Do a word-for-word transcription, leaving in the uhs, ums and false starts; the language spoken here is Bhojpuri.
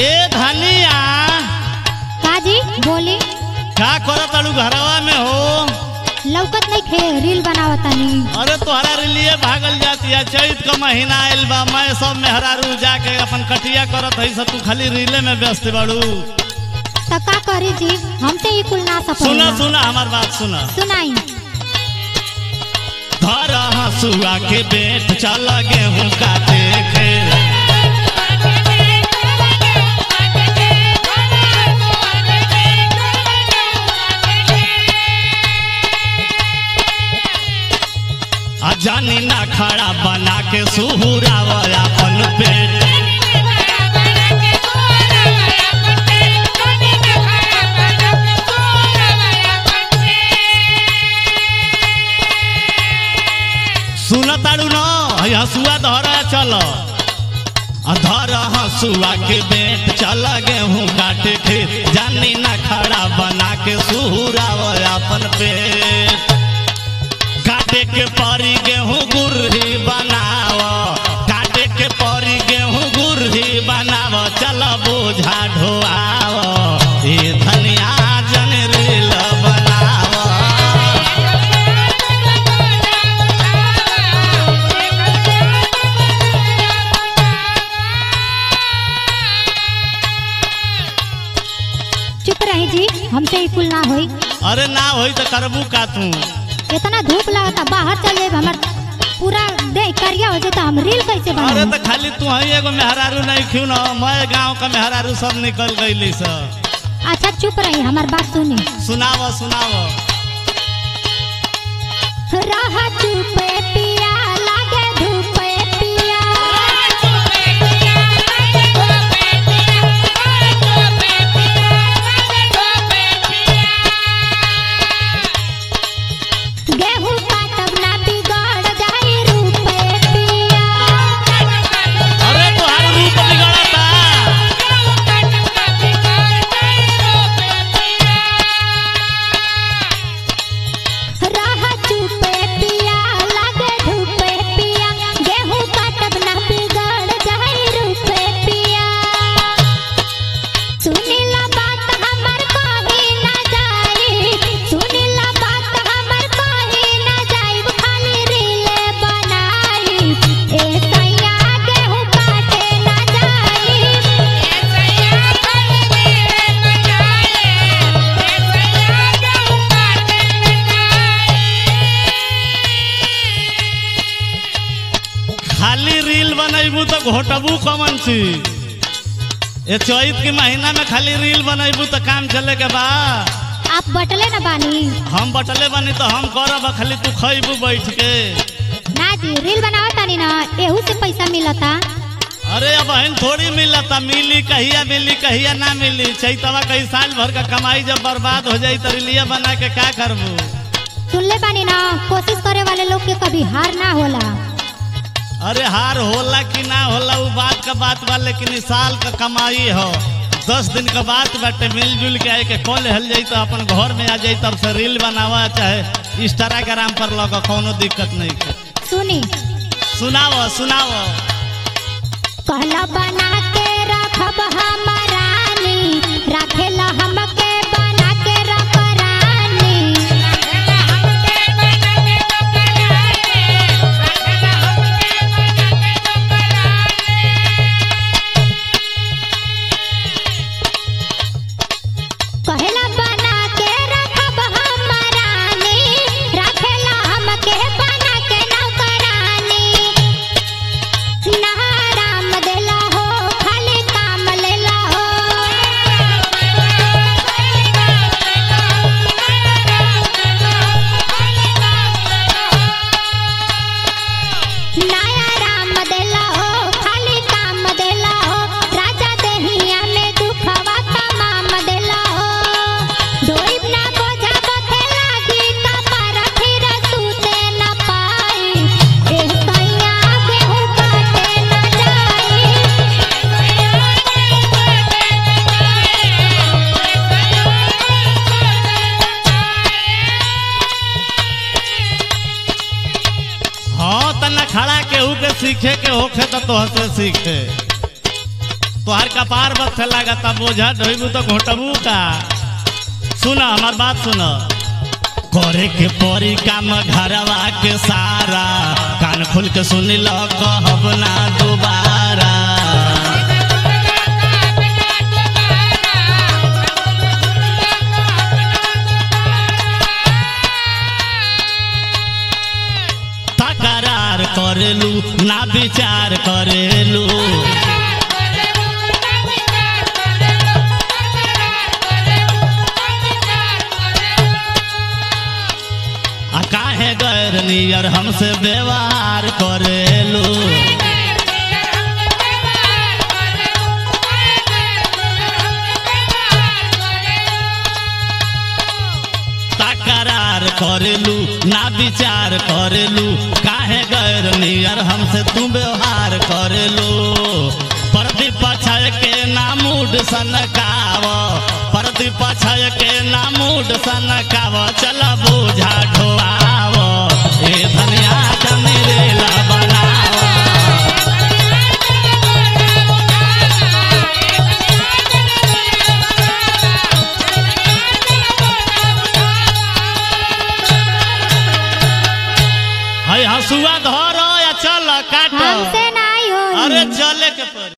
ए धनिया का जी बोली। क्या करत ताड़ू घरवा में हो? लौकत नहीं खे रील बनावतानी। अरे तोहरा रिलिए भागल जाती है, चैत का महीना आयल बा, मैं सब मेहरारू जाके अपन कटिया करत है, सब तू खाली रीले में व्यस्त बाड़ू। तो का करी जी, हमसे ही कुल ना सफल। सुना सुना हमार बात सुना। सुनाई। धर हसुआ के बेट चल गेहूं काटे खेत, जानी ना खड़ा बना के सुहुराव अपन पेट। सुन ताड़ू न हसुआ धर चल, धर हसुआ के बेट चल गेहूं काटे खेत, जानी ना खड़ा बना के सुहुराव अपन पेट। काटे के परी गेहूं गुरही बनाव, काटे के परी गेहूं गुरही बनाव, चल बोझा ढोआव, ए धनिया जन रील बनाव। चुप रही जी, हमसे ही कुल ना होई। अरे ना होई तो करबू का तू? इतना धूप लगता, बाहर चले हमार पूरा देह करिया हो जाता, हम रील कैसे बनाई? अरे तो खाली तू ही एगो मेहरारू नहीं क्यों न, मैं गांव का मेहरारू सब निकल गईली सब। अच्छा चुप रही, हमार बात सुनी। सुनाव सुनाव। रहा चुपे पिया लागे धूपे पिया, गेहूं काटब ना बिगड़ जाई रूपे पिया। अरे तोहार रूप बिगड़ता। रहा चुपे पिया लागे धूपे पिया, गेहूं काटब ना बिगड़ जाई रूपे पिया। सुनीला बात हमर कहीं ना जाई, सुनीला बात हमर कहीं ना जाई, खाली रीले बनाई, ए सैया गेहूं काटे ना जाई, ए सैया खाली रीले बनाई, ए सैया गेहूं काटे ना जाई। खाली रील बनैबू तो घोटबू कमन सी? ये चैत के महीना में खाली रील बनैबू तो काम चले के बा? आप बटले न बानी? हम बटले बनी तो हम करब, खाली तू खैबू बैठ के। ना जी, रील बनावतानी ना, एहू से पैसा मिलता। अरे अब बहन थोड़ी मिलता, मिली कहिया मिली कहिया ना मिली। चैतवा कई साल भर का कमाई जब बर्बाद हो जाई तो रीलिया बना के क्या करबू? सुनले बानी ना, कोशिश करे वाले लोग के कभी हार ना होला। अरे हार होला कि ना होला वो बात का बात बा, लेकिन इस साल का कमाई हो, दस दिन का बात बाटे, मिलजुल के आए के कॉल हल जाई तो अपन घर में आ जाई, तब से रील बनावा चाहे इंस्टाग्राम पर लगा, कोनो दिक्कत नहीं के। सुनी। सुनाओ सुनाओ। कहला बना के रखब हमरानी, राखेला हमके बना के रख रानी, राखेला हमके बना के रख रानी, राखेला हमके बना के रख रानी। कहला बना के रखब हमरानी, राखेला हमके बना के नौकरानी, ना राम देला हो खाली काम लेला हो, नया राम देला हो खाली काम देला हो, राजा देहिया में दुखवा तमाम देला हो, डोइब ना बोझा बथे लागी कपार, फिर सूते न पाई, ए सैया गेहूं काटे न जाई, ए सैया गेहूं काटे न जाई, ए सैया हाँ तना खड़ा केहू के सीखे के होखे तो तोह से सीखे। तोहर कपार बथ लागता बोझा ढोइबू तो घोटबू का। सुना हमार बात सुना, करे के परी काम घरवा के सारा, कान खोल के सुन लो कहब ना दोबारा। तकरार करेलू ना विचार करेलू, काहे गैर नियर हमसे व्यवहार करेलू। तकरार करेलू ना विचार करेलू, काहे गैर नियर हमसे तू व्यवहार करेलू। प्रति पछय के ना मूड सनकाव, प्रति पछय के ना मूड सनकाव, चल बोझा ढोआव ए धनिया जनेरेला बनाव। हई हसुआ धर या चल काट, हमसे नहीं होई। अरे चले के पर